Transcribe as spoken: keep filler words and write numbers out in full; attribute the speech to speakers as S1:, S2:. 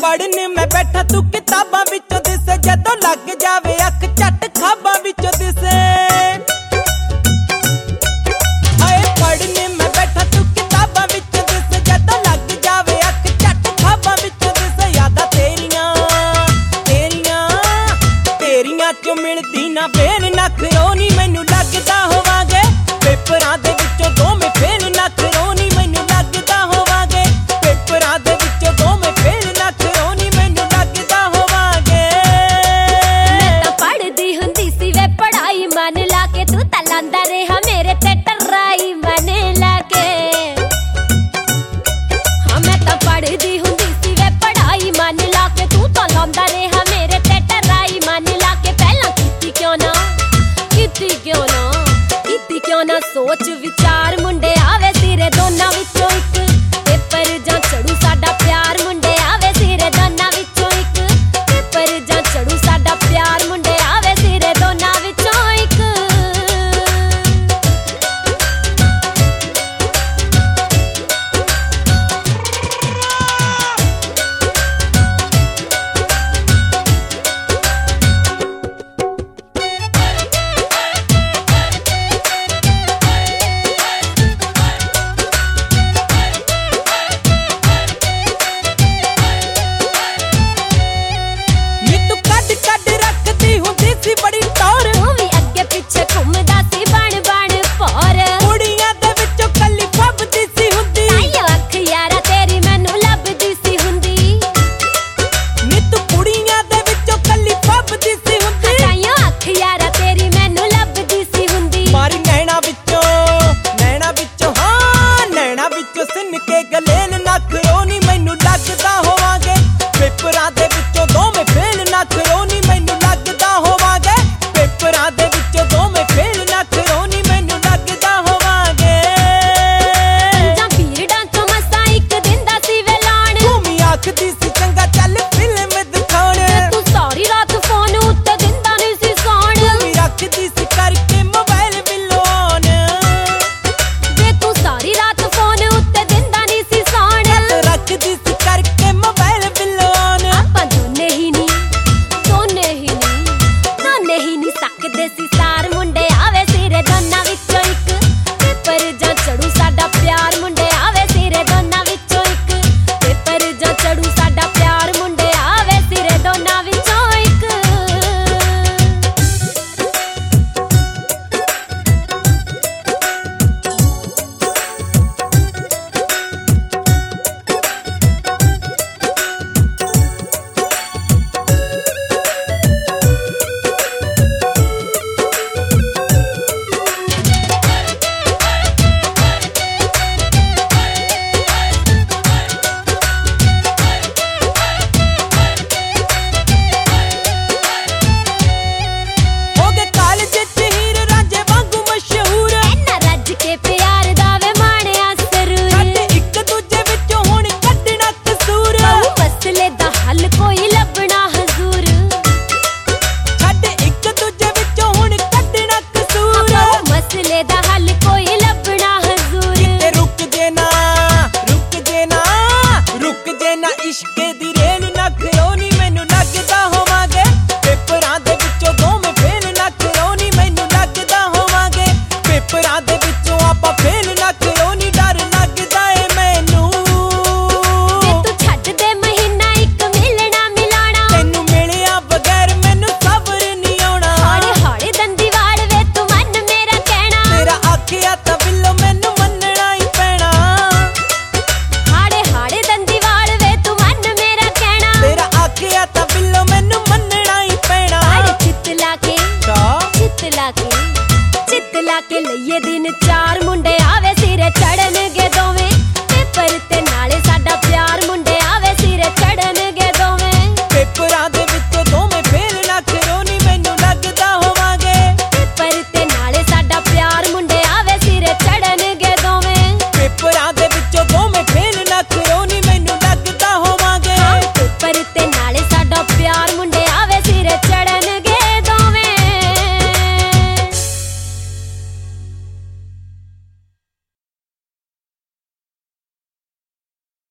S1: पढ़ने मैं बैठा तू किताबां विचों दिसे, जदों लग जावे अख झट खाबां विचों दिसे। हाय पढ़ने मैं बैठा तू किताबां विचों दिसे, जदों लग जावे अख झट खाबां विचों दिसे। यादां तेरियां तेरियां तेरियां चों मिलदी ना फेर नखरोनी, मैनू लगदा होवांगे पेपरां दे विचों दोवें फेल नखरोनी, मैनू लगदा होवांगे पेपरां दे विचों दोवें फेल